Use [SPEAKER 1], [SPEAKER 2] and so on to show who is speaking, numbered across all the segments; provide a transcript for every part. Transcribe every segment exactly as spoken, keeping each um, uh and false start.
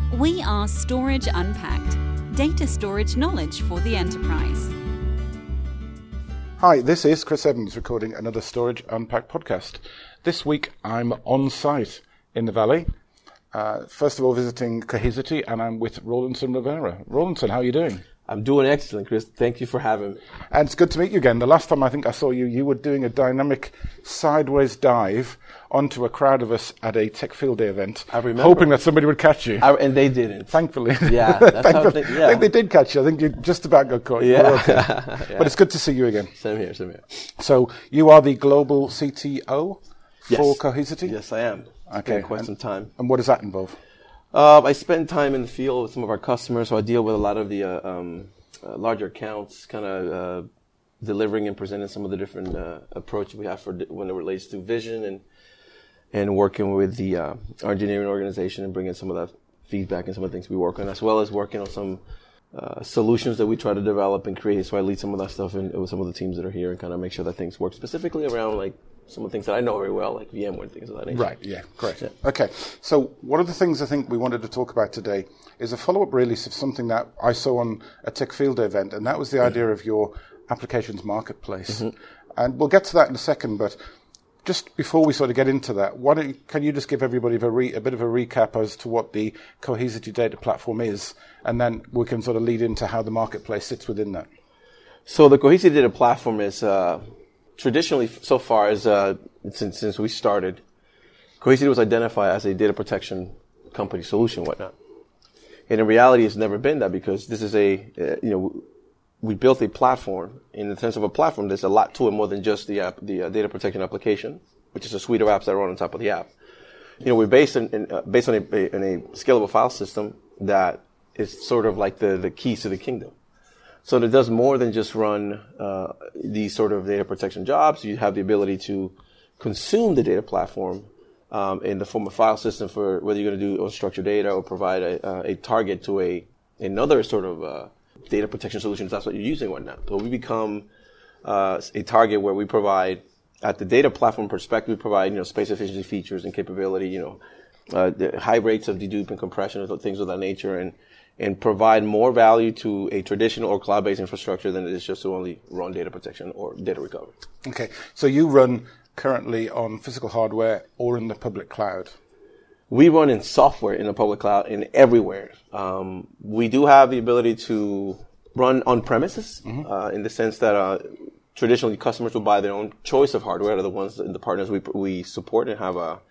[SPEAKER 1] We are Storage Unpacked, data storage knowledge for the enterprise.
[SPEAKER 2] Hi, this is Chris Evans recording another Storage Unpacked podcast. This week I'm on site in the Valley. Uh, first of all, visiting Cohesity, and I'm with Rawlinson Rivera. Rawlinson, how are you doing?
[SPEAKER 3] I'm doing excellent, Chris. Thank you for having me.
[SPEAKER 2] And it's good to meet you again. The last time I think I saw you, you were doing a dynamic sideways dive onto a crowd of us at a Tech Field Day event.
[SPEAKER 3] I remember.
[SPEAKER 2] Hoping that somebody would catch you.
[SPEAKER 3] I, and they didn't.
[SPEAKER 2] Thankfully.
[SPEAKER 3] Yeah, that's
[SPEAKER 2] Thankfully.
[SPEAKER 3] how they, yeah.
[SPEAKER 2] I think they did catch you. I think you just about got caught.
[SPEAKER 3] Yeah.
[SPEAKER 2] Okay.
[SPEAKER 3] Yeah.
[SPEAKER 2] But it's good to see you again.
[SPEAKER 3] Same here, same here.
[SPEAKER 2] So you are the global C T O
[SPEAKER 3] Yes.
[SPEAKER 2] for Cohesity?
[SPEAKER 3] Yes, I am. It's
[SPEAKER 2] Okay.
[SPEAKER 3] been quite
[SPEAKER 2] and,
[SPEAKER 3] some time.
[SPEAKER 2] And what does that involve?
[SPEAKER 3] Uh, I spend time in the field with some of our customers, so I deal with a lot of the uh, um, uh, larger accounts, kind of uh, delivering and presenting some of the different uh, approaches we have for di- when it relates to vision and and working with the uh, our engineering organization and bringing some of that feedback and some of the things we work on, as well as working on some uh, solutions that we try to develop and create. So I lead some of that stuff in, with some of the teams that are here and kind of make sure that things work specifically around like some of the things that I know very well, like VMware and things of that nature.
[SPEAKER 2] Right, yeah, correct.
[SPEAKER 3] Yeah.
[SPEAKER 2] Okay, so one of the things I think we wanted to talk about today is a follow-up release of something that I saw on a Tech Field Day event, and that was the idea of your applications marketplace. Mm-hmm. And we'll get to that in a second, but just before we sort of get into that, why don't you, can you just give everybody a, re, a bit of a recap as to what the Cohesity data platform is, and then we can sort of lead into how the marketplace sits within that.
[SPEAKER 3] So the Cohesity data platform is uh, traditionally, so far as uh, since since we started, Cohesity was identified as a data protection company solution, whatnot. And in reality, it's never been that, because this is a uh, you know we built a platform. In the sense of a platform, there's a lot to it more than just the app, the uh, data protection application, which is a suite of apps that run on top of the app. You know, we're based in, in uh, based on a, a, in a scalable file system that is sort of like the the keys to the kingdom. So it does more than just run uh, these sort of data protection jobs. You have the ability to consume the data platform um, in the form of file system for whether you're going to do unstructured data or provide a, uh, a target to a another sort of uh, data protection solution if that's what you're using or not. So we become uh, a target where we provide, at the data platform perspective, we provide you know space efficiency features and capability, you know, uh, the high rates of dedupe and compression and things of that nature, and and provide more value to a traditional or cloud-based infrastructure than it is just to only run data protection or data recovery.
[SPEAKER 2] Okay, so you run currently on physical hardware or in the public cloud?
[SPEAKER 3] We run in software in the public cloud and everywhere. Um, we do have the ability to run on premises mm-hmm. uh, in the sense that uh, traditionally customers will buy their own choice of hardware, the ones the partners we we support and have a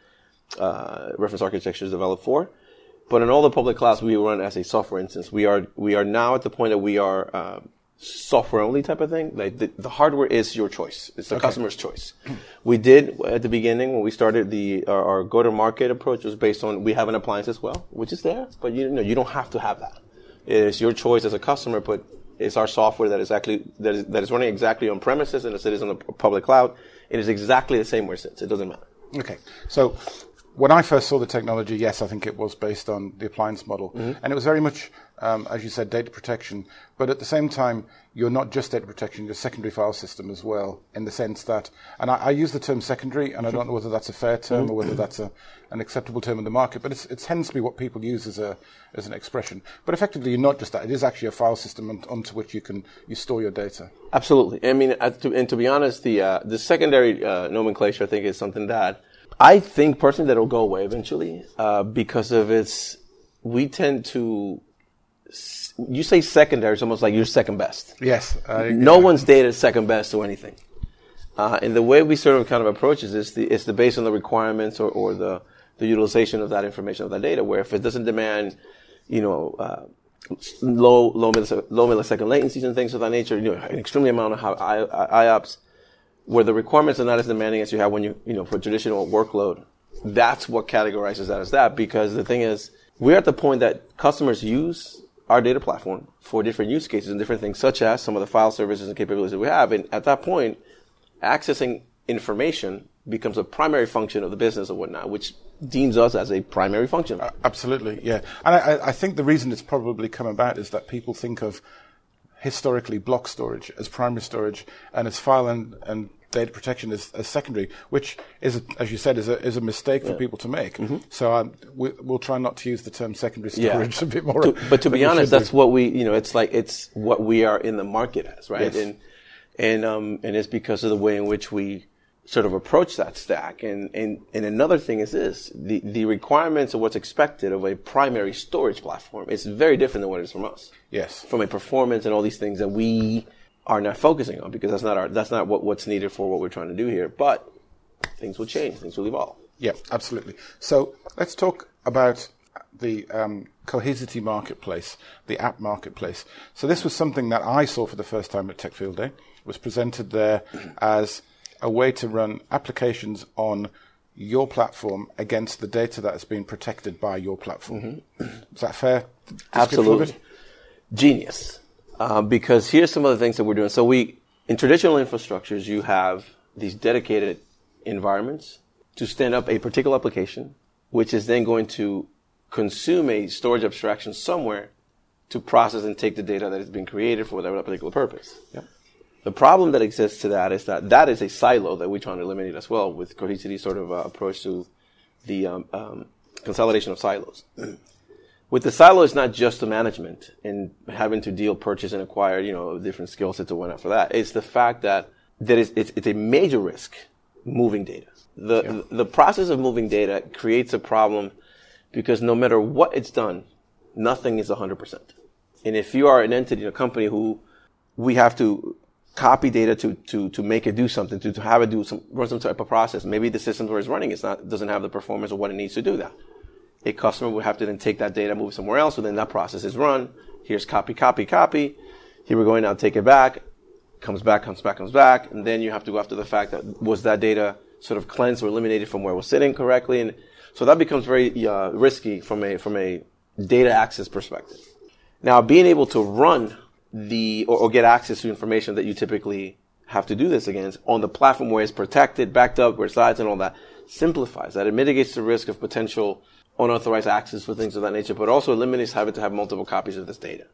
[SPEAKER 3] uh, reference architectures developed for. But in all the public clouds, we run as a software instance. We are we are now at the point that we are uh, software only type of thing. Like the, the hardware is your choice; it's the okay. customer's choice. We did at the beginning when we started the our, our go-to-market approach was based on we have an appliance as well, which is there, but you know you don't have to have that. It's your choice as a customer, but it's our software that is actually that is that is running exactly on premises and as it is on the public cloud. It is exactly the same where it sits. It doesn't matter.
[SPEAKER 2] Okay, so. When I first saw the technology, yes, I think it was based on the appliance model. Mm-hmm. And it was very much, um, as you said, data protection. But at the same time, you're not just data protection, you're secondary file system as well, in the sense that, and I, I use the term secondary, and I don't know whether that's a fair term mm-hmm. or whether that's a, an acceptable term in the market, but it's, it tends to be what people use as a as an expression. But effectively, you're not just that. It is actually a file system on, onto which you can you store your data.
[SPEAKER 3] Absolutely. I mean, uh, to, and to be honest, the, uh, the secondary uh, nomenclature, I think, is something that I think personally that will go away eventually uh, because of its. We tend to. You say secondary, it's almost like you're second best.
[SPEAKER 2] Yes. I,
[SPEAKER 3] no
[SPEAKER 2] yeah.
[SPEAKER 3] one's data is second best to anything, uh, and the way we sort of kind of approach it is the it's the based on the requirements or, or the the utilization of that information of that data. Where if it doesn't demand, you know, uh, low low millisecond, low millisecond latencies and things of that nature, you know, an extremely amount of high I O P S. Where the requirements are not as demanding as you have when you, you know, for traditional workload, that's what categorizes that as that. Because the thing is, we're at the point that customers use our data platform for different use cases and different things, such as some of the file services and capabilities that we have. And at that point, accessing information becomes a primary function of the business or whatnot, which deems us as a primary function.
[SPEAKER 2] Uh, absolutely, yeah. And I, I think the reason it's probably come about is that people think of historically block storage as primary storage and as file and, and data protection as, as secondary, which is, a, as you said, is a, is a mistake for
[SPEAKER 3] yeah.
[SPEAKER 2] people to make. Mm-hmm. So um, we, we'll try not to use the term secondary storage
[SPEAKER 3] yeah.
[SPEAKER 2] a bit more.
[SPEAKER 3] To, but to be honest, that's do. what we, you know, it's like, it's what we are in the market as, right?
[SPEAKER 2] Yes.
[SPEAKER 3] And, and, um, and it's because of the way in which we sort of approach that stack. And, and, and another thing is this, the, the requirements of what's expected of a primary storage platform is very different than what it is from us.
[SPEAKER 2] Yes.
[SPEAKER 3] From a performance and all these things that we are not focusing on, because that's not our, that's not what, what's needed for what we're trying to do here. But things will change, things will evolve.
[SPEAKER 2] Yeah, absolutely. So let's talk about the um, Cohesity marketplace, the app marketplace. So this was something that I saw for the first time at Tech Field Day. It was presented there as a way to run applications on your platform against the data that has been protected by your platform. Mm-hmm. Is that fair?
[SPEAKER 3] Absolutely. Genius. Uh, because here's some of the things that we're doing. So we, in traditional infrastructures, you have these dedicated environments to stand up a particular application, which is then going to consume a storage abstraction somewhere to process and take the data that has been created for that particular purpose. Yep. The problem that exists to that is that that is a silo that we're trying to eliminate as well with Cohesity's sort of uh, approach to the um, um, consolidation of silos. With the silo, it's not just the management and having to deal, purchase, and acquire, you know, different skill sets to went out for that. It's the fact that that is, it's, it's a major risk moving data. The, yeah. the the process of moving data creates a problem because no matter what it's done, nothing is one hundred percent. And if you are an entity, a company who we have to copy data to, to, to make it do something, to, to have it do some, run some type of process. Maybe the system where it's running is not, doesn't have the performance of what it needs to do that. A customer would have to then take that data, move it somewhere else, so then that process is run. Here's copy, copy, copy. Here we're going now, take it back. Comes back, comes back, comes back. And then you have to go after the fact that was that data sort of cleansed or eliminated from where it was sitting correctly. And so that becomes very uh, risky from a, from a data access perspective. Now, being able to run the, or, or get access to information that you typically have to do this against on the platform where it's protected, backed up, where it slides and all that, simplifies that. It mitigates the risk of potential unauthorized access for things of that nature, but also eliminates having to have multiple copies of this data.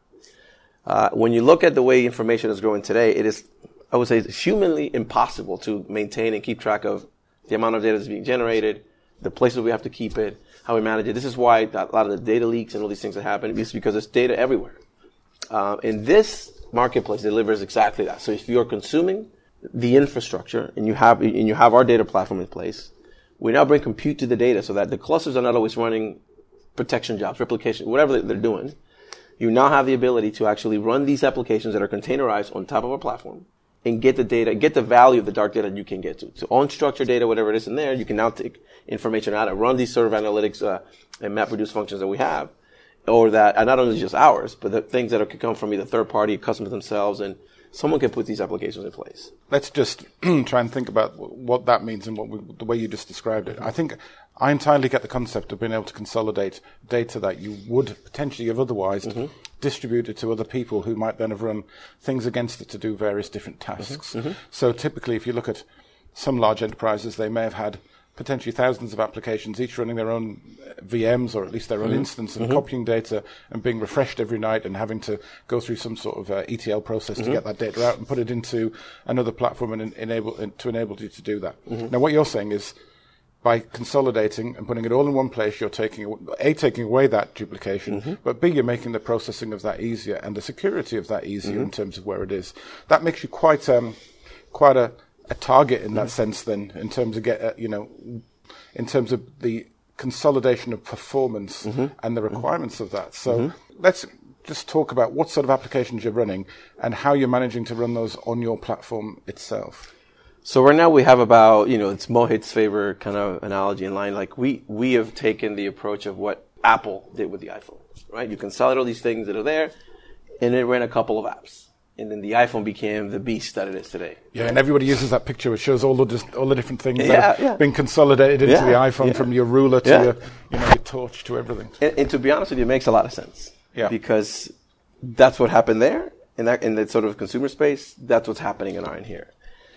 [SPEAKER 3] Uh, when you look at the way information is growing today, it is, I would say, humanly impossible to maintain and keep track of the amount of data that's being generated, the places we have to keep it, how we manage it. This is why a lot of the data leaks and all these things that happen is because there's data everywhere. Uh, and this marketplace delivers exactly that. So if you're consuming the infrastructure and you have and you have our data platform in place, we now bring compute to the data so that the clusters are not always running protection jobs, replication, whatever they're doing. You now have the ability to actually run these applications that are containerized on top of a platform and get the data, get the value of the dark data you can get to. So unstructured data, whatever it is in there, you can now take information out and run these sort of analytics uh, and map reduce functions that we have. Or that are not only just ours, but the things that are, could come from either third party, customers themselves, and someone can put these applications in place.
[SPEAKER 2] Let's just try and think about what that means and what we, the way you just described it. I think I entirely get the concept of being able to consolidate data that you would potentially have otherwise mm-hmm. distributed to other people who might then have run things against it to do various different tasks. Mm-hmm. So typically, if you look at some large enterprises, they may have had potentially thousands of applications, each running their own V Ms or at least their own mm-hmm. instance and mm-hmm. copying data and being refreshed every night and having to go through some sort of uh, E T L process mm-hmm. to get that data out and put it into another platform and en- enable and to enable you to do that. Mm-hmm. Now, what you're saying is by consolidating and putting it all in one place, you're taking A, taking away that duplication, mm-hmm. but B, you're making the processing of that easier and the security of that easier mm-hmm. in terms of where it is. That makes you quite um, quite a a target in that sense then, in terms of get uh, you know in terms of the consolidation of performance mm-hmm. and the requirements mm-hmm. of that. So mm-hmm. let's just talk about what sort of applications you're running and how you're managing to run those on your platform itself.
[SPEAKER 3] So right now we have about, you know, it's Mohit's favorite kind of analogy in line. Like we, we have taken the approach of what Apple did with the iPhone, right? You consolidate all these things that are there and it ran a couple of apps. And then the iPhone became the beast that it is today.
[SPEAKER 2] Yeah, and everybody uses that picture which shows all the dis- all the different things
[SPEAKER 3] yeah,
[SPEAKER 2] that have
[SPEAKER 3] yeah.
[SPEAKER 2] been consolidated into
[SPEAKER 3] yeah,
[SPEAKER 2] the iPhone,
[SPEAKER 3] yeah.
[SPEAKER 2] from your ruler to
[SPEAKER 3] yeah.
[SPEAKER 2] your, you know, your torch to everything.
[SPEAKER 3] And, and to be honest with you, it makes a lot of sense.
[SPEAKER 2] Yeah.
[SPEAKER 3] Because that's what happened there, in that in that sort of consumer space. That's what's happening in our end here.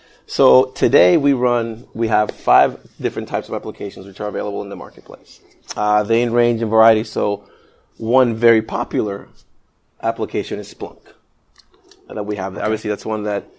[SPEAKER 3] So today we run, we have five different types of applications which are available in the marketplace. Uh, they range in variety. So one very popular application is Splunk that we have. Okay. Obviously, that's one that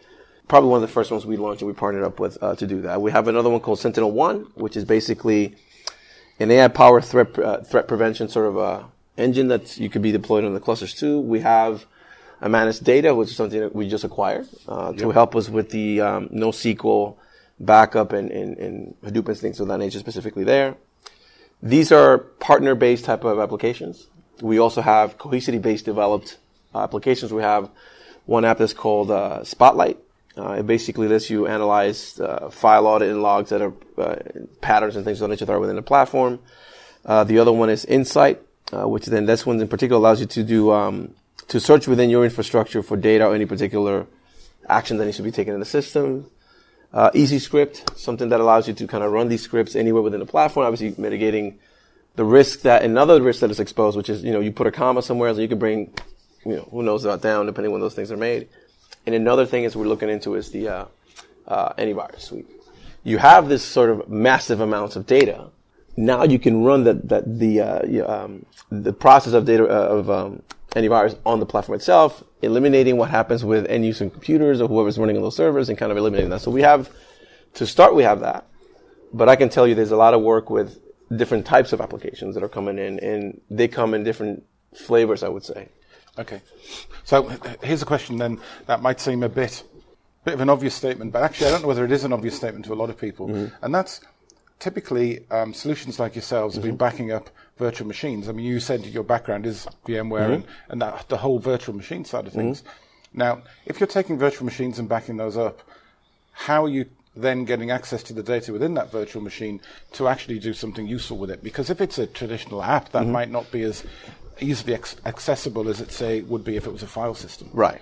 [SPEAKER 3] probably one of the first ones we launched and we partnered up with uh, to do that. We have another one called Sentinel One, which is basically an A I-powered threat uh, threat prevention sort of uh, engine that you could be deployed on the clusters too. We have a managed data, which is something that we just acquired uh, to yep. help us with the um, NoSQL backup and, and, and Hadoop and things of that nature specifically there. These are partner-based type of applications. We also have Cohesity-based developed uh, applications. We have one app that's called uh, Spotlight. Uh, it basically lets you analyze uh, file audit and logs that are uh, patterns and things of that nature that are within the platform. Uh, the other one is Insight, uh, which then this one in particular allows you to do um, to search within your infrastructure for data or any particular action that needs to be taken in the system. Uh, Easy Script, something that allows you to kind of run these scripts anywhere within the platform, obviously mitigating the risk that, another risk that is exposed, which is, you know, you put a comma somewhere, so you can bring, you know, who knows that down, depending when those things are made. And another thing is we're looking into is the uh, uh, antivirus suite. You have this sort of massive amounts of data. Now you can run that that the uh, um, the process of data uh, of um, antivirus on the platform itself, eliminating what happens with end user computers or whoever's running on those servers, and kind of eliminating that. So we have, to start, we have that. But I can tell you, there's a lot of work with different types of applications that are coming in, and they come in different flavors, I would say.
[SPEAKER 2] Okay. So here's a question then that might seem a bit, bit of an obvious statement, but actually I don't know whether it is an obvious statement to a lot of people. Mm-hmm. And that's typically um, solutions like yourselves mm-hmm. have been backing up virtual machines. I mean, you said your background is VMware mm-hmm. and, and that, the whole virtual machine side of things. Mm-hmm. Now, if you're taking virtual machines and backing those up, how are you then getting access to the data within that virtual machine to actually do something useful with it? Because if it's a traditional app, that mm-hmm. might not be as easily ex- accessible as it, say, would be if it was a file system.
[SPEAKER 3] Right.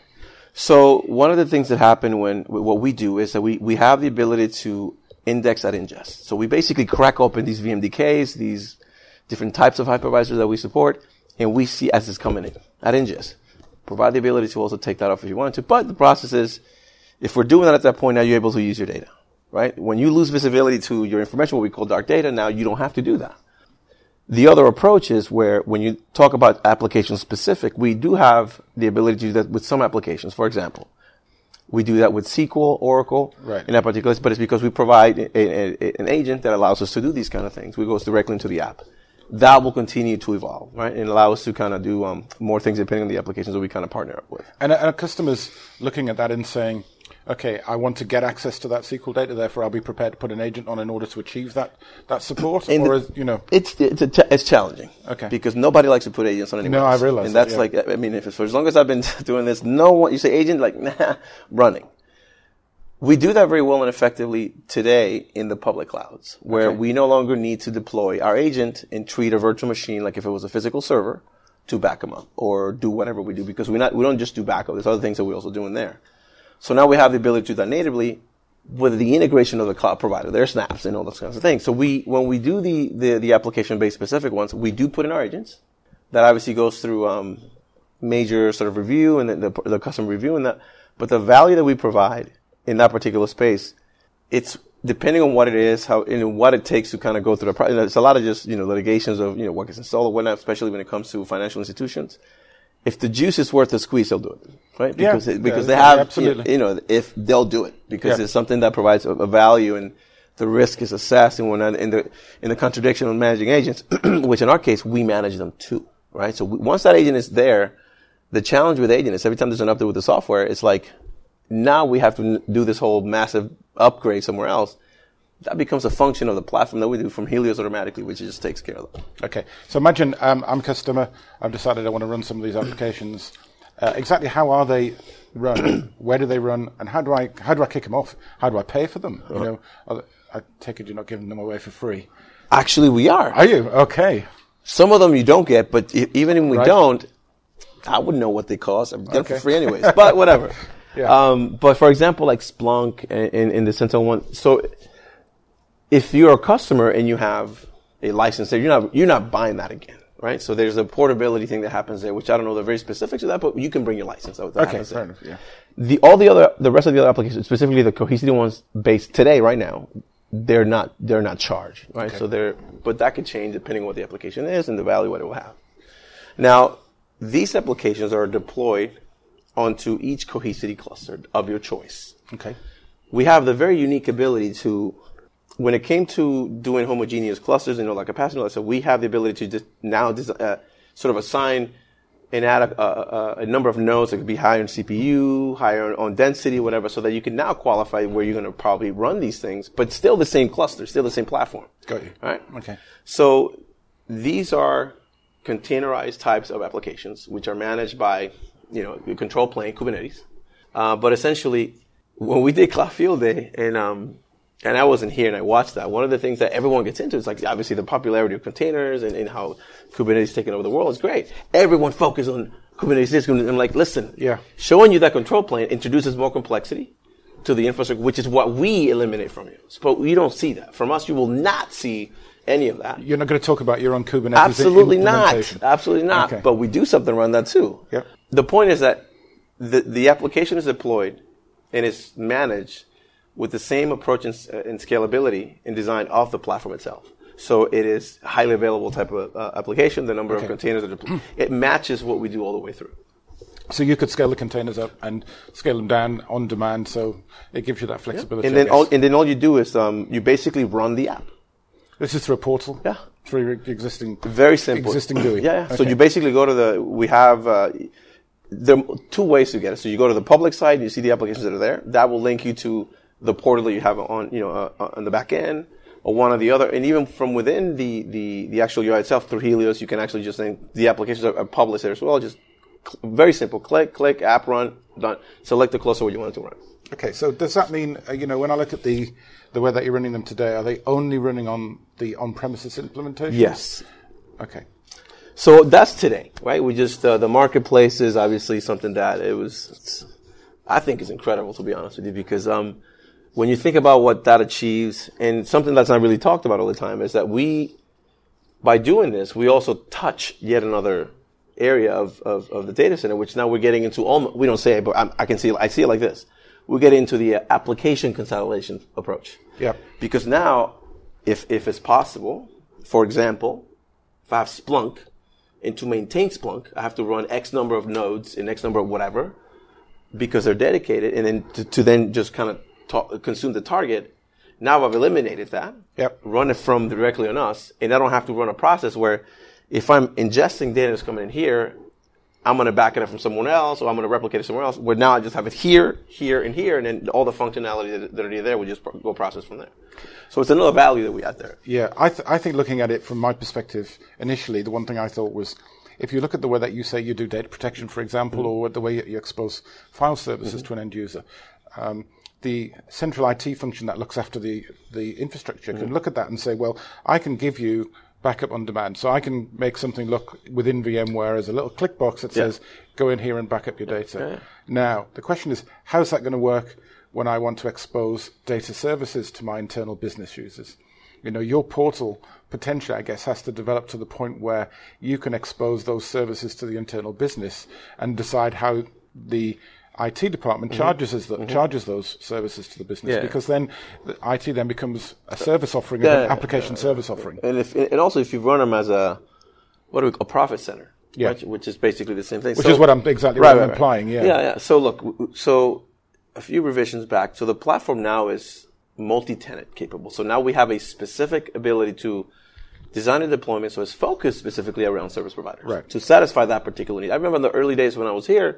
[SPEAKER 3] So one of the things that happen when, what we do is that we, we have the ability to index at ingest. So we basically crack open these V M D Ks, these different types of hypervisors that we support, and we see as it's coming in at ingest. Provide the ability to also take that off if you want to. But the process is, if we're doing that at that point, now you're able to use your data, right? When you lose visibility to your information, what we call dark data, now you don't have to do that. The other approach is where, when you talk about application specific, we do have the ability to do that with some applications. For example, we do that with S Q L, Oracle,
[SPEAKER 2] right.
[SPEAKER 3] in that particular, but it's because we provide a, a, a, an agent that allows us to do these kind of things. We go directly into the app. That will continue to evolve, right? And allow us to kind of do um, more things depending on the applications that we kind of partner up with.
[SPEAKER 2] And a, and a customer's looking at that and saying, okay, I want to get access to that S Q L data, therefore I'll be prepared to put an agent on in order to achieve that that support,
[SPEAKER 3] and
[SPEAKER 2] or
[SPEAKER 3] the,
[SPEAKER 2] is, you know,
[SPEAKER 3] it's it's a t- it's challenging,
[SPEAKER 2] okay,
[SPEAKER 3] because nobody likes to put agents on anyone
[SPEAKER 2] no,
[SPEAKER 3] else.
[SPEAKER 2] I realize,
[SPEAKER 3] and that's
[SPEAKER 2] that, yeah.
[SPEAKER 3] like, I mean, if it's, for as long as I've been doing this, no one, you say agent, like, nah, running. We do that very well and effectively today in the public clouds, where okay. we no longer need to deploy our agent and treat a virtual machine like if it was a physical server to back them up or do whatever we do, because we not we don't just do backup. There's other things that we also do in there. So now we have the ability to do that natively with the integration of the cloud provider, their snaps and all those kinds of things. So we, when we do the, the, the application-based specific ones, we do put in our agents. That obviously goes through um, major sort of review and the, the, the customer review and that. But the value that we provide in that particular space, it's depending on what it is, how, you know, what it takes to kind of go through the process. It's a lot of just, you know, litigations of, you know, what gets installed or whatnot, especially when it comes to financial institutions. If the juice is worth the squeeze, they'll do it, right? Because
[SPEAKER 2] yeah,
[SPEAKER 3] it, because
[SPEAKER 2] yeah,
[SPEAKER 3] they have,
[SPEAKER 2] absolutely.
[SPEAKER 3] you know, if they'll do it because
[SPEAKER 2] yeah.
[SPEAKER 3] it's something that provides a, a value and the risk is assessed, and we're not in the in the contradiction of managing agents, which in our case we manage them too, right? So we, once that agent is there, the challenge with agent is every time there's an update with the software, it's like now we have to do this whole massive upgrade somewhere else. That becomes a function of the platform that we do from Helios automatically, which just takes care of that.
[SPEAKER 2] Okay. So imagine um, I'm a customer. I've decided I want to run some of these applications. Uh, exactly how are they run? Where do they run? And how do I how do I kick them off? How do I pay for them? Uh-huh. You know, I take it you're not giving them away for free.
[SPEAKER 3] Actually, we are.
[SPEAKER 2] Are you? Okay.
[SPEAKER 3] Some of them you don't get, but even if we
[SPEAKER 2] right.
[SPEAKER 3] don't, I wouldn't know what they cost. I'm getting
[SPEAKER 2] okay.
[SPEAKER 3] them for free anyways. But whatever.
[SPEAKER 2] yeah.
[SPEAKER 3] Um, but for example, like Splunk and, and, and the Sentinel One. So if you're a customer and you have a license there, you're not you're not buying that again, right? So there's a portability thing that happens there, which I don't know the very specifics of that, but you can bring your license. That
[SPEAKER 2] okay,
[SPEAKER 3] happens
[SPEAKER 2] fair
[SPEAKER 3] there.
[SPEAKER 2] enough, yeah.
[SPEAKER 3] The all the other the rest of the other applications, specifically the Cohesity ones based today, right now, they're not they're not charged, right?
[SPEAKER 2] Okay.
[SPEAKER 3] So they're but that could change depending on what the application is and the value what it will have. Now, these applications are deployed onto each Cohesity cluster of your choice.
[SPEAKER 2] Okay.
[SPEAKER 3] We have the very unique ability to, when it came to doing homogeneous clusters and all that capacity, so we have the ability to just now uh, sort of assign and add a, a, a number of nodes that could be higher in C P U, higher on density, whatever, so that you can now qualify where you're going to probably run these things, but still the same cluster, still the same platform.
[SPEAKER 2] Got you.
[SPEAKER 3] All right?
[SPEAKER 2] Okay.
[SPEAKER 3] So these are containerized types of applications, which are managed by, you know, the control plane, Kubernetes. Uh, but essentially, when we did Cloud Field Day, and um, and I wasn't here and I watched that, one of the things that everyone gets into is like obviously the popularity of containers and, and how Kubernetes is taking over the world is great. Everyone focused on Kubernetes. I'm like, listen,
[SPEAKER 2] yeah.
[SPEAKER 3] showing you that control plane introduces more complexity to the infrastructure, which is what we eliminate from you. But you don't see that. From us, you will not see any of that.
[SPEAKER 2] You're not going to talk about your own Kubernetes
[SPEAKER 3] Absolutely not.
[SPEAKER 2] implementation.
[SPEAKER 3] Absolutely not.
[SPEAKER 2] Okay.
[SPEAKER 3] But we do something around that too.
[SPEAKER 2] Yep.
[SPEAKER 3] The point is that the, the application is deployed and is managed with the same approach and, uh, and scalability and design of the platform itself. So it is a highly available type of uh, application. The number
[SPEAKER 2] okay.
[SPEAKER 3] of containers that are deployed, it matches what we do all the way through.
[SPEAKER 2] So you could scale the containers up and scale them down on demand. So it gives you that flexibility.
[SPEAKER 3] Yeah. And then all, and then all you do is um, you basically run the app.
[SPEAKER 2] This is through a portal.
[SPEAKER 3] Yeah.
[SPEAKER 2] Through existing.
[SPEAKER 3] Very simple.
[SPEAKER 2] Existing G U I.
[SPEAKER 3] Yeah. yeah.
[SPEAKER 2] Okay.
[SPEAKER 3] So you basically go to the. We have. Uh, there are two ways to get it. So you go to the public side, you see the applications that are there. That will link you to the portal that you have on, you know, uh, on the back end, or one or the other. And even from within the, the, the actual U I itself through Helios, you can actually just think the applications are, are published there as well. Just cl- very simple. Click, click, app run, done. Select the cluster where you want it to run.
[SPEAKER 2] Okay, so does that mean, uh, you know, when I look at the, the way that you're running them today, are they only running on the on-premises implementation?
[SPEAKER 3] Yes.
[SPEAKER 2] Okay.
[SPEAKER 3] So that's today, right? We just, uh, the marketplace is obviously something that it was, it's, I think is incredible, to be honest with you, because, um, when you think about what that achieves, and something that's not really talked about all the time, is that we, by doing this, we also touch yet another area of, of, of the data center, which now we're getting into almost, we don't say it, but I'm, I can see, I see it like this. We get into the uh, application consolidation approach.
[SPEAKER 2] Yeah.
[SPEAKER 3] Because now, if, if it's possible, for example, if I have Splunk, and to maintain Splunk, I have to run X number of nodes in X number of whatever, because they're dedicated, and then to, to then just kind of ta- consume the target. Now I've eliminated that.
[SPEAKER 2] Yep.
[SPEAKER 3] Run it from directly on us, and I don't have to run a process where if I'm ingesting data that's coming in here, I'm going to back it up from someone else, or I'm going to replicate it somewhere else, where now I just have it here, here, and here, and then all the functionality that, that are there will just pro- go process from there. So it's another value that we add there.
[SPEAKER 2] Yeah, I, th- I think looking at it from my perspective, initially, the one thing I thought was, if you look at the way that you say you do data protection, for example, mm-hmm. or the way you expose file services mm-hmm. to an end user, um, the central I T function that looks after the, the infrastructure mm-hmm. can look at that and say, well, I can give you backup on demand. So I can make something look within VMware as a little click box that says, yeah. go in here and back up your data. Yeah. Now, the question is, how's that going to work when I want to expose data services to my internal business users? You know, your portal potentially, I guess, has to develop to the point where you can expose those services to the internal business and decide how the I T department mm-hmm. charges us the, mm-hmm. charges those services to the business, yeah. because then the I T then becomes a service offering, yeah, an application yeah. service offering.
[SPEAKER 3] And if and also if you run them as a what do we a profit center,
[SPEAKER 2] yeah.
[SPEAKER 3] right? Which is basically the same thing.
[SPEAKER 2] Which
[SPEAKER 3] so,
[SPEAKER 2] is what I'm exactly
[SPEAKER 3] right,
[SPEAKER 2] what I'm
[SPEAKER 3] right,
[SPEAKER 2] implying.
[SPEAKER 3] Right.
[SPEAKER 2] Yeah,
[SPEAKER 3] yeah, yeah. So look, so a few revisions back. So the platform now is multi-tenant capable. So now we have a specific ability to design a deployment, so it's focused specifically around service providers
[SPEAKER 2] right.
[SPEAKER 3] to satisfy that particular need. I remember in the early days when I was here,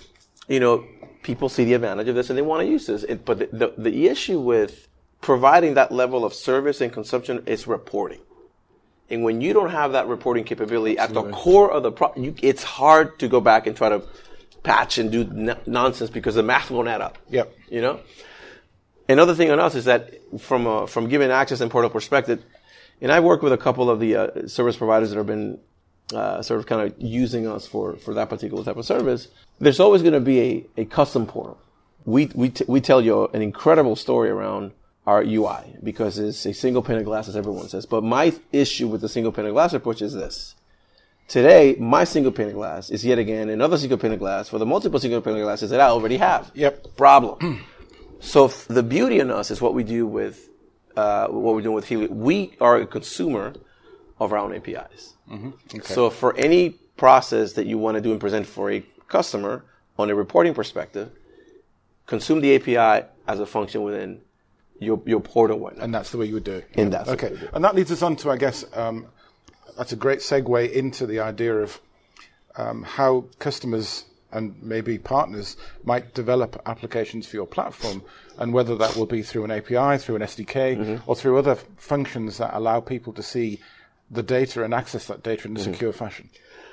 [SPEAKER 3] you know, people see the advantage of this and they want to use this. It, but the, the, the issue with providing that level of service and consumption is reporting. And when you don't have that reporting capability Absolutely. At the core of the pro- you, it's hard to go back and try to patch and do n- nonsense because the math won't add up.
[SPEAKER 2] Yep.
[SPEAKER 3] You know? Another thing on us is that from a, from giving access and portal perspective, and I've worked with a couple of the uh, service providers that have been uh, sort of kind of using us for, for that particular type of service. There's always going to be a, a custom portal. We we t- we tell you an incredible story around our U I because it's a single pane of glass, as everyone says. But my issue with the single pane of glass approach is this. Today, my single pane of glass is yet again another single pane of glass for the multiple single pane of glasses that I already have.
[SPEAKER 2] Yep.
[SPEAKER 3] Problem. So f- the beauty in us is what we do with uh, what we're doing with Helios. We are a consumer of our own A P Is.
[SPEAKER 2] Mm-hmm. Okay.
[SPEAKER 3] So for any process that you want to do and present for a customer on a reporting perspective, consume the A P I, as a function within your your port or whatnot.
[SPEAKER 2] And that's the way you would do it.
[SPEAKER 3] And that's
[SPEAKER 2] okay. And that leads us on to, I guess, um, that's a great segue into the idea of um, how customers and maybe partners might develop applications for your platform, and whether that will be through an A P I, through an S D K, mm-hmm. or through other functions that allow people to see the data and access that data in a mm-hmm. secure fashion.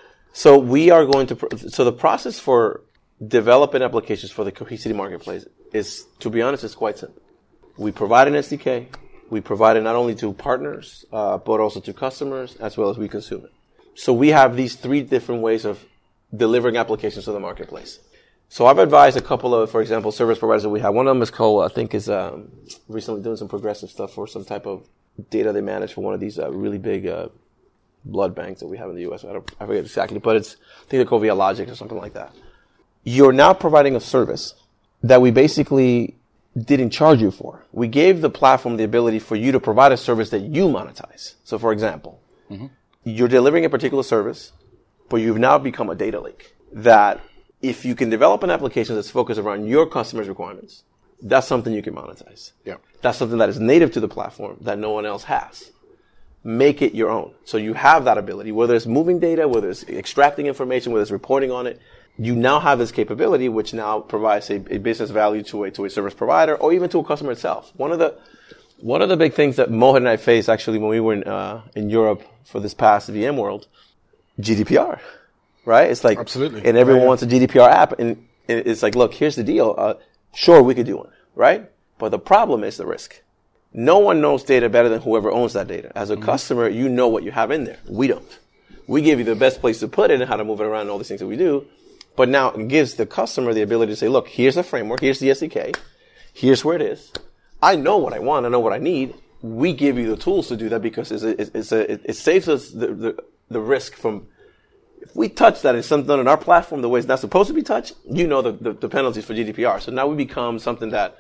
[SPEAKER 3] So we are going to, pr- so the process for developing applications for the Cohesity marketplace is, to be honest, is quite simple. We provide an S D K. We provide it not only to partners, uh, but also to customers, as well as we consume it. So we have these three different ways of delivering applications to the marketplace. So I've advised a couple of, for example, service providers that we have. One of them is called, I think, is um, recently doing some progressive stuff for some type of data they manage for one of these uh, really big uh, blood banks that we have in the U S. I don't, I forget exactly, but it's, I think they're called Vialogic or something like that. You're now providing a service that we basically didn't charge you for. We gave the platform the ability for you to provide a service that you monetize. So, for example, mm-hmm. you're delivering a particular service, but you've now become a data lake that if you can develop an application that's focused around your customers' requirements, that's something you can monetize.
[SPEAKER 2] Yeah.
[SPEAKER 3] That's something that is native to the platform that no one else has. Make it your own. So you have that ability, whether it's moving data, whether it's extracting information, whether it's reporting on it. You now have this capability, which now provides a, a business value to a, to a service provider or even to a customer itself. One of the, one of the big things that Mohit and I faced actually when we were in, uh, in Europe for this past VMworld, G D P R, right? It's like,
[SPEAKER 2] absolutely.
[SPEAKER 3] And everyone
[SPEAKER 2] yeah, yeah.
[SPEAKER 3] wants a G D P R app, and it's like, look, here's the deal. Uh, sure, we could do one, right? But the problem is the risk. No one knows data better than whoever owns that data. As a mm-hmm. customer, you know what you have in there. We don't. We give you the best place to put it and how to move it around and all these things that we do. But now it gives the customer the ability to say, look, here's the framework, here's the S D K, here's where it is. I know what I want, I know what I need. We give you the tools to do that because it's a, it's a, it saves us the, the, the risk from, if we touch that and something on our platform the way it's not supposed to be touched, you know the, the, the penalties for G D P R. So now we become something that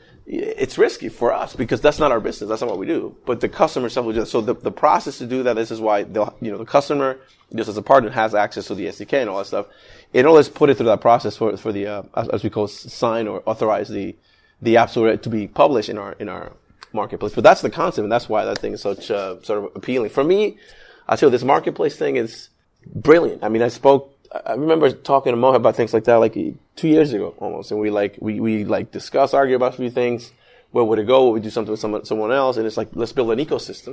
[SPEAKER 3] it's risky for us because that's not our business. That's not what we do. But the customer itself will do that. So the, the process to do that, this is why they'll, you know, the customer, just as a partner, has access to the S D K and all that stuff. In order to put it through that process for, for the, uh, as, as we call sign or authorize the, the apps to be published in our, in our marketplace. But that's the concept, and that's why that thing is such, uh, sort of appealing. For me, I tell you, this marketplace thing is brilliant. I mean, I spoke, I remember talking to Mohit about things like that like two years ago almost. And we like, we, we like discuss, argue about a few things. Where would it go? Would we do something with someone, someone else? And it's like, let's build an ecosystem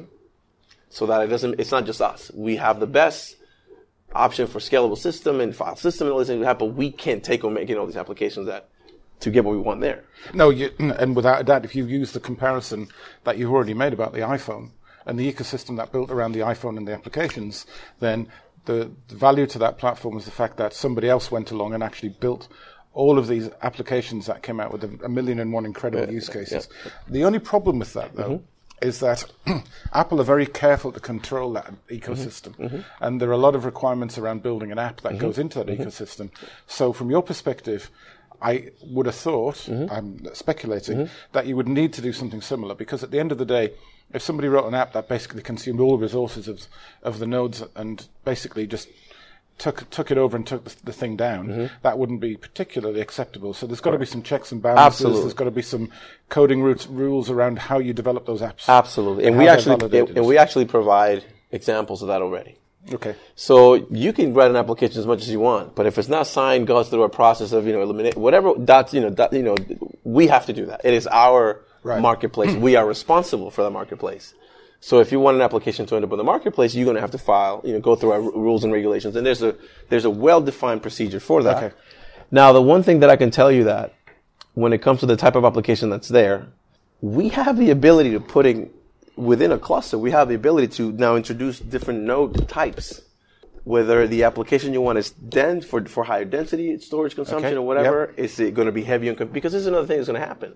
[SPEAKER 3] so that it doesn't, it's not just us. We have the best option for scalable system and file system and all these things we have, but we can't take on making all these applications that, to get what we want there.
[SPEAKER 2] No, you, and without a doubt, if you use the comparison that you've already made about the iPhone and the ecosystem that built around the iPhone and the applications, then the, the value to that platform is the fact that somebody else went along and actually built all of these applications that came out with a, a million and one incredible yeah, use cases. Yeah. The only problem with that, though, mm-hmm. is that Apple are very careful to control that ecosystem. Mm-hmm. And there are a lot of requirements around building an app that mm-hmm. goes into that mm-hmm. ecosystem. So from your perspective, I would have thought, mm-hmm. I'm speculating, mm-hmm. that you would need to do something similar, because at the end of the day, if somebody wrote an app that basically consumed all the resources of of the nodes and basically just took took it over and took the, the thing down, mm-hmm. that wouldn't be particularly acceptable. So there's got to be some checks and balances.
[SPEAKER 3] Absolutely.
[SPEAKER 2] There's got to be some coding routes, rules around how you develop those apps.
[SPEAKER 3] Absolutely. And, and we actually and, and we actually provide examples of that already.
[SPEAKER 2] Okay.
[SPEAKER 3] So you can write an application as much as you want, but if it's not signed, goes through a process of, you know, eliminate whatever dots, you know, dot, you know, we have to do that. It is our right. marketplace. We are responsible for the marketplace. So if you want an application to end up in the marketplace, you're going to have to file, you know, go through our r- rules and regulations. And there's a, there's a well-defined procedure for that.
[SPEAKER 2] Okay.
[SPEAKER 3] Now, the one thing that I can tell you that when it comes to the type of application that's there, we have the ability to putting within a cluster, we have the ability to now introduce different node types. Whether the application you want is dense for, for higher density storage consumption okay. or whatever, yep. is it going to be heavy on, because this is another thing that's going to happen.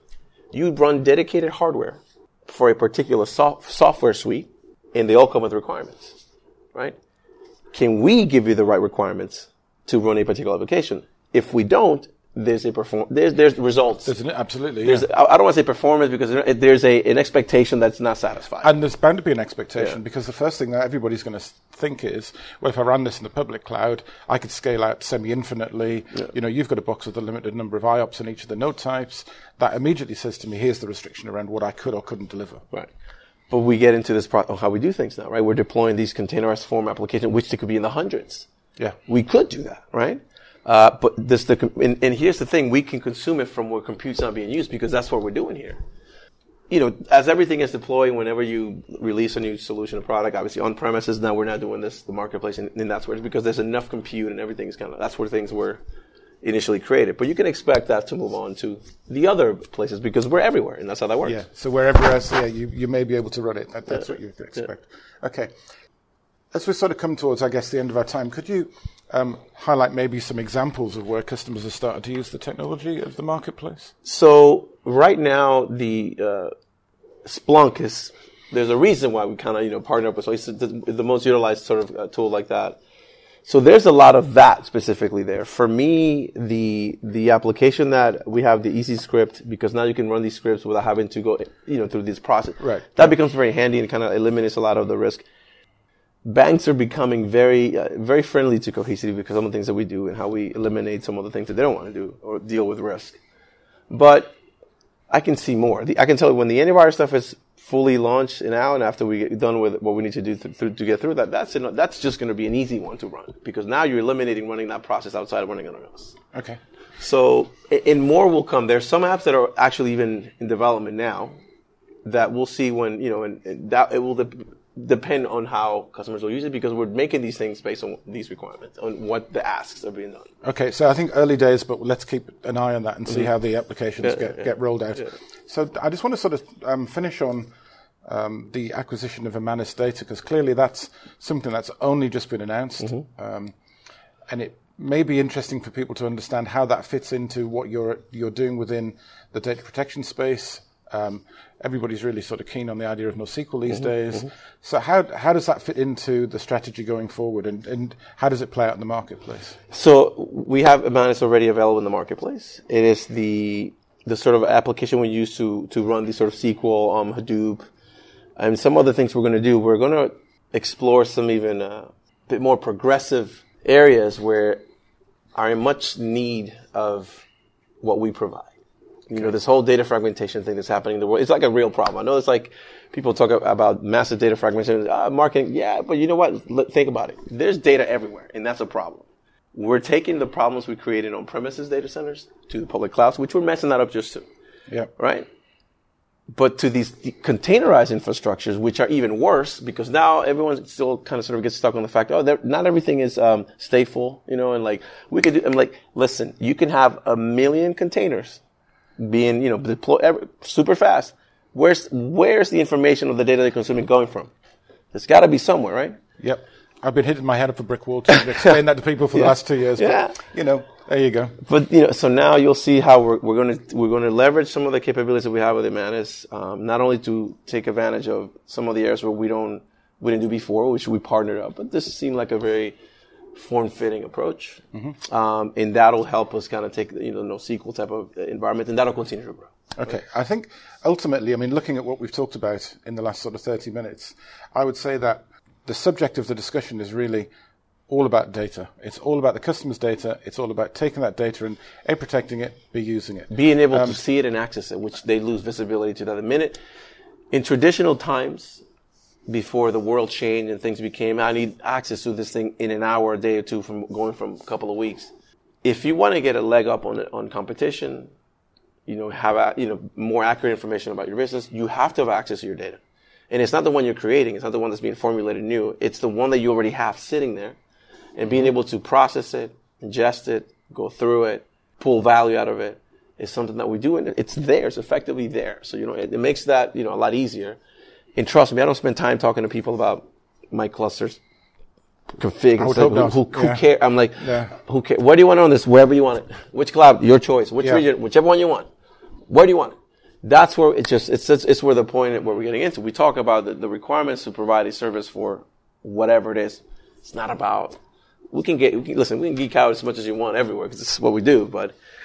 [SPEAKER 3] You run dedicated hardware for a particular soft, software suite, and they all come with requirements, right? Can we give you the right requirements to run a particular application? If we don't, there's a perform there's there's results.
[SPEAKER 2] There's an, absolutely.
[SPEAKER 3] There's
[SPEAKER 2] yeah.
[SPEAKER 3] I, I don't want to say performance because there's a an expectation that's not satisfied.
[SPEAKER 2] And there's bound to be an expectation
[SPEAKER 3] Yeah.
[SPEAKER 2] because the first thing that everybody's going to think is, well, if I ran this in the public cloud, I could scale out semi-infinitely.
[SPEAKER 3] Yeah.
[SPEAKER 2] You know, you've got a box with a limited number of I O P S in each of the node types. That immediately says to me, here's the restriction around what I could or couldn't deliver.
[SPEAKER 3] Right. But we get into this part of how we do things now, right? We're deploying these containerized form applications, which they could be in the hundreds.
[SPEAKER 2] Yeah.
[SPEAKER 3] We could do that, right? Uh, but this, the, and, and here's the thing, we can consume it from where compute's not being used because that's what we're doing here. You know, as everything is deployed, whenever you release a new solution or product, obviously on premises, now we're not doing this, the marketplace, and, and that's where it's because there's enough compute and everything's kind of, that's where things were initially created. But you can expect that to move on to the other places because we're everywhere, and that's how that works.
[SPEAKER 2] Yeah. So wherever else, yeah, you, you may be able to run it. That, that's
[SPEAKER 3] Yeah.
[SPEAKER 2] what you could expect. Yeah. Okay. As we sort of come towards, I guess, the end of our time, could you um, highlight maybe some examples of where customers have started to use the technology of the marketplace?
[SPEAKER 3] So right now, the uh, Splunk is, there's a reason why we kind of, you know, partner up with, so it's the, the most utilized sort of uh, tool like that. So there's a lot of that specifically there. For me, the the application that we have, the Easy Script, because now you can run these scripts without having to go, you know, through this process.
[SPEAKER 2] Right.
[SPEAKER 3] That becomes very handy and kind of eliminates a lot of the risk. Banks are becoming very, uh, very friendly to Cohesity because of the things that we do and how we eliminate some of the things that they don't want to do or deal with risk. But I can see more. The, I can tell you when the antivirus stuff is fully launched and out, and after we get done with what we need to do th- th- to get through that, that's an, that's just going to be an easy one to run because now you're eliminating running that process outside of running anything else.
[SPEAKER 2] Okay.
[SPEAKER 3] So, and more will come. There's some apps that are actually even in development now that we'll see when, you know, and, and that it will de- depend on how customers will use it because we're making these things based on these requirements, on what the asks are being done.
[SPEAKER 2] Okay, so I think early days, but let's keep an eye on that and see
[SPEAKER 3] Mm-hmm.
[SPEAKER 2] how the applications
[SPEAKER 3] Yeah,
[SPEAKER 2] get,
[SPEAKER 3] yeah.
[SPEAKER 2] get rolled out.
[SPEAKER 3] Yeah.
[SPEAKER 2] So I just want to sort of um, finish on um, the acquisition of Amanis Data because clearly that's something that's only just been announced.
[SPEAKER 3] Mm-hmm.
[SPEAKER 2] Um, and it may be interesting for people to understand how that fits into what you're you're doing within the data protection space. Um, everybody's really sort of keen on the idea of NoSQL these
[SPEAKER 3] Mm-hmm,
[SPEAKER 2] days.
[SPEAKER 3] mm-hmm.
[SPEAKER 2] So how how does that fit into the strategy going forward, and, and how does it play out in the marketplace?
[SPEAKER 3] So we have Amanis already available in the marketplace. It is the the sort of application we use to to run these sort of S Q L, um, Hadoop, and some other things we're going to do. We're going to explore some even uh, bit more progressive areas where are in much need of what we provide. You know, this whole data fragmentation thing that's happening in the world, it's like a real problem. I know it's like people talk about massive data fragmentation, uh, marketing. Yeah, but you know what? Let, think about it. There's data everywhere, and that's a problem. We're taking the problems we created on premises data centers to the public clouds, which we're messing that up just to.
[SPEAKER 2] Yeah.
[SPEAKER 3] Right? But to these containerized infrastructures, which are even worse, because now everyone still kind of sort of gets stuck on the fact, oh, not everything is um, stateful, you know, and like we could do, I'm like, listen, you can have a million containers being, you know, deployed every, super fast. Where's where's the information of the data they're consuming going from? There's got to be somewhere, right?
[SPEAKER 2] Yep. I've been hitting my head up a brick wall to explain that to people for
[SPEAKER 3] Yeah.
[SPEAKER 2] the last two years. But,
[SPEAKER 3] Yeah.
[SPEAKER 2] you know, there you go.
[SPEAKER 3] But you know, so now you'll see how we're we're going to we're going to leverage some of the capabilities that we have with Amanis, um, not only to take advantage of some of the areas where we don't we didn't do before, which we partnered up, but this seemed like a very form-fitting approach, mm-hmm. um, and that'll help us kind of take you know NoSQL type of environment, and that'll continue to grow.
[SPEAKER 2] Okay. I think ultimately, I mean, looking at what we've talked about in the last sort of thirty minutes, I would say that the subject of the discussion is really all about data. It's all about the customer's data. It's all about taking that data and A, protecting it, B, using it.
[SPEAKER 3] Being able
[SPEAKER 2] Um,
[SPEAKER 3] to see it and access it, which they lose visibility to that. The minute, in traditional times, before the world changed and things became, I need access to this thing in an hour, a day or two from going from a couple of weeks. If you want to get a leg up on on competition, you know, have a, you know more accurate information about your business, you have to have access to your data. And it's not the one you're creating. It's not the one that's being formulated new. It's the one that you already have sitting there. And being able to process it, ingest it, go through it, pull value out of it is something that we do. And it's there. It's effectively there. So, you know, it, it makes that, you know, a lot easier. And trust me, I don't spend time talking to people about my clusters config.
[SPEAKER 2] I would
[SPEAKER 3] It's like,
[SPEAKER 2] hope not.
[SPEAKER 3] who, who
[SPEAKER 2] Yeah.
[SPEAKER 3] care? I'm like,
[SPEAKER 2] Yeah.
[SPEAKER 3] who care? Where do you want it on this? Wherever you want it. Which cloud? Your choice. Which
[SPEAKER 2] Yeah.
[SPEAKER 3] region? Whichever one you want. Where do you want it? That's where it just, it's, it's, it's where the point where we're getting into. We talk about the, the requirements to provide a service for whatever it is. It's not about, we can get, we can, listen, we can geek out as much as you want everywhere because this is what we do, but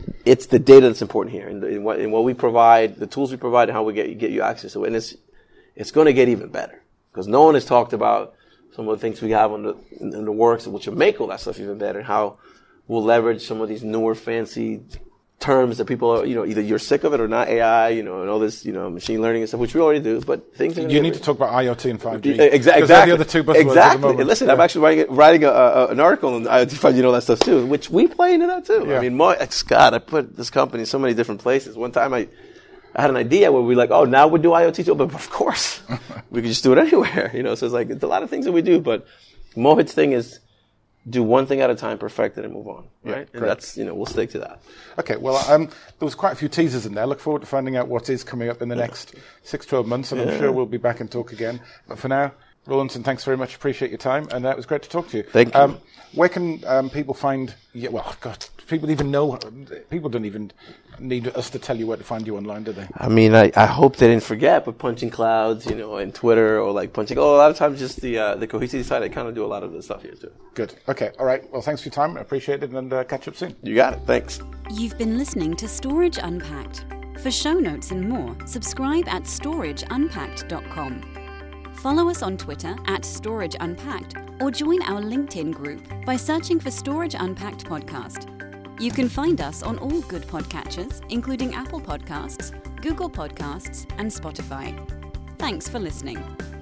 [SPEAKER 3] it's the data that's important here, and, and, what, and what we provide, the tools we provide, and how we get get you access to it. And it's it's going to get even better because no one has talked about some of the things we have on the in, in the works, which will make all that stuff even better. And how we'll leverage some of these newer, fancy terms that people are, you know, either you're sick of it or not, A I, you know, and all this, you know, machine learning and stuff, which we already do, but things are
[SPEAKER 2] You need to talk about IoT and five G.
[SPEAKER 3] Exactly. Exactly.
[SPEAKER 2] They're the other two buzzwords
[SPEAKER 3] exactly.
[SPEAKER 2] at the moment.
[SPEAKER 3] And listen,
[SPEAKER 2] yeah.
[SPEAKER 3] I'm actually writing, writing a, a, an article on IoT, five G, and all that stuff too, which we play into that too.
[SPEAKER 2] Yeah.
[SPEAKER 3] I mean, my, Scott, I put this company in so many different places. One time I, I had an idea where we were like, oh, now we do IoT too, but of course, we could just do it anywhere, you know, so it's like, it's a lot of things that we do, but Mohit's thing is, do one thing at a time, perfect it, and move on. Right, yeah, and that's, you know, we'll stick to that.
[SPEAKER 2] Okay, well, um, there was quite a few teasers in there. Look forward to finding out what is coming up in the next six, twelve months, and yeah. I'm sure we'll be back and talk again. But for now, Rawlinson, thanks very much. Appreciate your time, and uh, it was great to talk to you.
[SPEAKER 3] Thank you.
[SPEAKER 2] Um, where can um, people find? Yeah, well, God, people even know. People don't even need us to tell you where to find you online, do they?
[SPEAKER 3] I mean, I, I hope they didn't forget, but Punching Clouds, you know, and Twitter or like Punching. Oh, a lot of times just the uh, the Cohesity side. I kind of do a lot of the stuff here too.
[SPEAKER 2] Good. Okay. All right. Well, thanks for your time. I appreciate it, and uh, catch up soon.
[SPEAKER 3] You got it. Thanks.
[SPEAKER 1] You've been listening to Storage Unpacked. For show notes and more, subscribe at storage unpacked dot com. Follow us on Twitter at Storage Unpacked or join our LinkedIn group by searching for Storage Unpacked Podcast. You can find us on all good podcatchers, including Apple Podcasts, Google Podcasts, and Spotify. Thanks for listening.